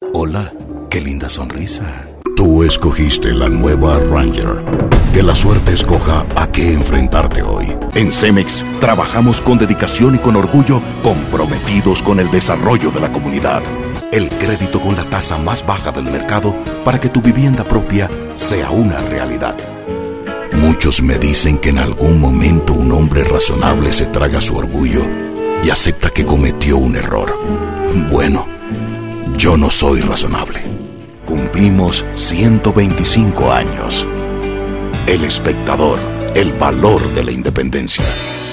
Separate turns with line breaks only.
Hola, qué linda sonrisa. Tú escogiste la nueva Ranger. Que la suerte escoja a qué enfrentarte hoy.
En Cemex trabajamos con dedicación y con orgullo, comprometidos con el desarrollo de la comunidad.
El crédito con la tasa más baja del mercado para que tu vivienda propia sea una realidad. Muchos me dicen que en algún momento un hombre razonable se traga su orgullo y acepta que cometió un error. Bueno, yo no soy razonable.
Cumplimos 125 años. El Espectador, el valor de la independencia.